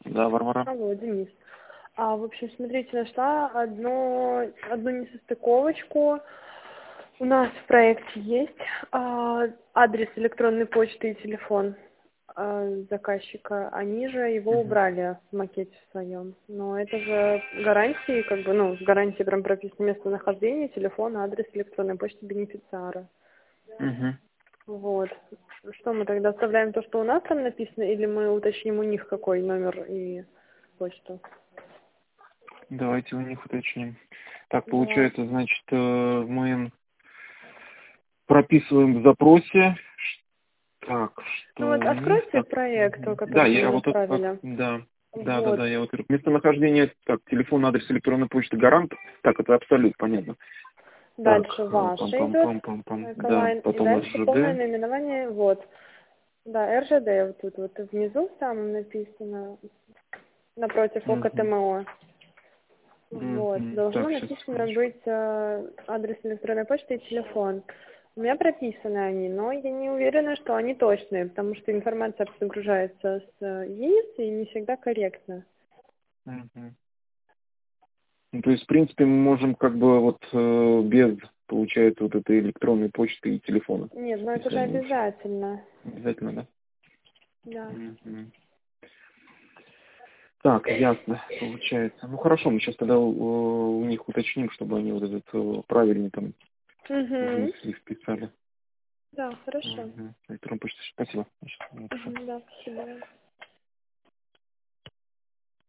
Да, Варвара. Алло, Денис. В общем, смотрите, нашла одну несостыковочку. У нас в проекте есть адрес электронной почты и телефон заказчика. Они же его Мгм. убрали в макете своем. Но это же гарантии, в гарантии прям прописано местонахождение, телефон, адрес электронной почты бенефициара. Мгм. Вот. Что мы тогда оставляем то, что у нас там написано, или мы уточним у них какой номер и почту? Давайте у них уточним. Так, Давай. получается, значит, мы прописываем в запросе. Так, Ну что вот у них откройте так. проект, Мгм. Да, который я мы вот отправили. да. Вот. Я вот местонахождение, так, телефон, адрес электронной почты, гарант. Так, это абсолют, понятно. Так, Дальше ваше идет, пам-пам-пам-пам-пам. Да, Эколайн. И потом дальше полное РЖД. наименование, вот. Да, РЖД вот тут вот внизу там написано, напротив Мгм. ОКТМО. Вот. Мгм. Должно Так, сейчас, написано секундочку. быть адрес электронной почты и телефон. У меня прописаны они, но я не уверена, что они точные, потому что информация загружается с ЕИС и не всегда корректно. Мгм. Ну, то есть, в принципе, мы можем как бы вот без, получается, вот этой электронной почты и телефона, Нет, но это если же они обязательно. обязательно, да? Да. Мгм. Так, ясно, получается. Ну хорошо, мы сейчас тогда у них уточним, чтобы они вот этот правильный там Угу. внесли, вписали. Да, хорошо. Угу. Электронную почту. Спасибо. Сейчас я напишу. Угу, да, спасибо.